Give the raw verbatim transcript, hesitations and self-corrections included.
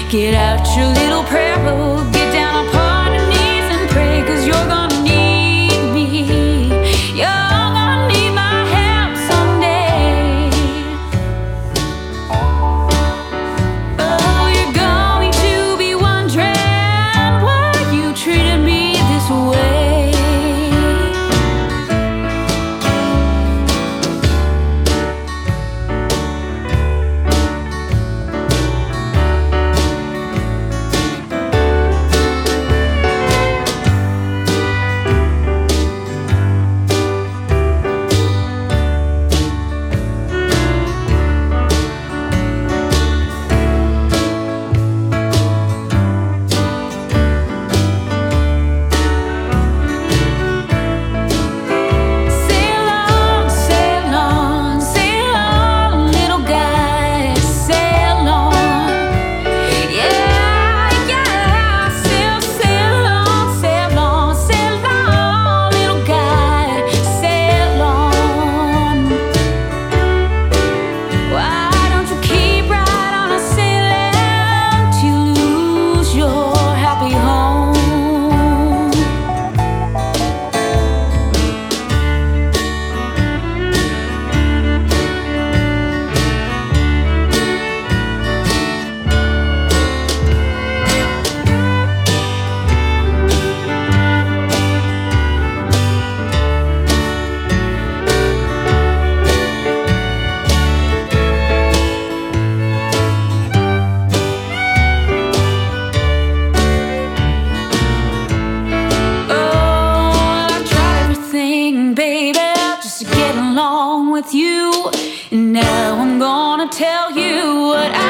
Get out your little prayer book, get down upon your knees and pray, 'cause you're gonna need me. You're gonna need my help someday. Oh, you're going to be wondering why you treated me this way. Baby, just to get along with you. And now I'm gonna tell you what I